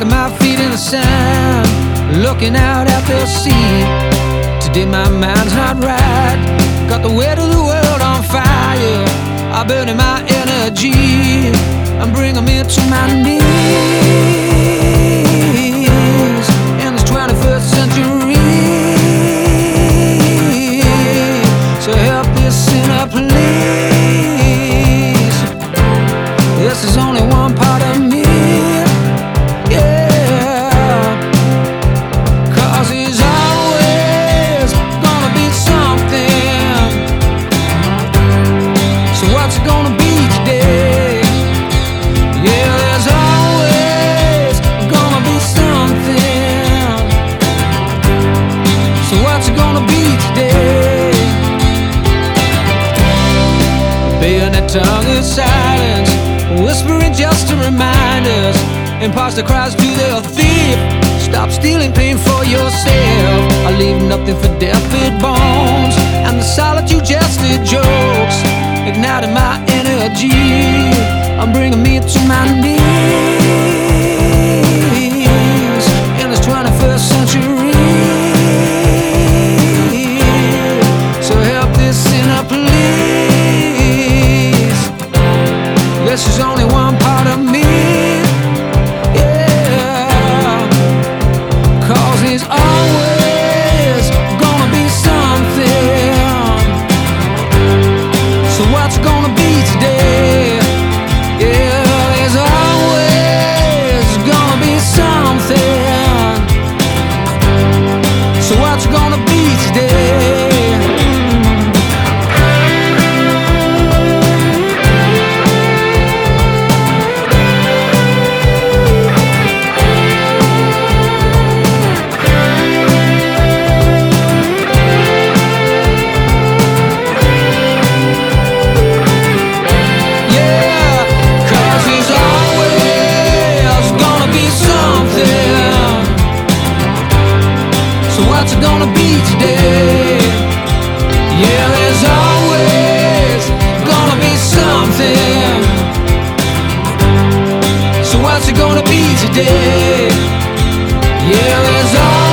dragging my feet in the sand, looking out at the sea. Today my mind's not right, got the weight of the world on fire. I'm burning my energy, I'm bringing me to my knees in this 21st century. So help this sinner please. This is only one part of me. What's it gonna be today? Yeah, there's always gonna be something. So what's it gonna be today? Bayonet tongue of silence, whispering just to remind us. Imposter cries to the thief, stop stealing pain for yourself. I leave nothing for deafened bones, and the solitude just the jokes, igniting my energy, I'm bringing me to my knees in this 21st century. So help this sinner please. This is only one part of me, yeah. 'Cause there's always gonna be something. So what's it gonna be today? Yeah, there's always gonna be something. So what's it gonna be today? So what's it gonna be today? Yeah, there's always gonna be something. So what's it gonna be today? Yeah, there's always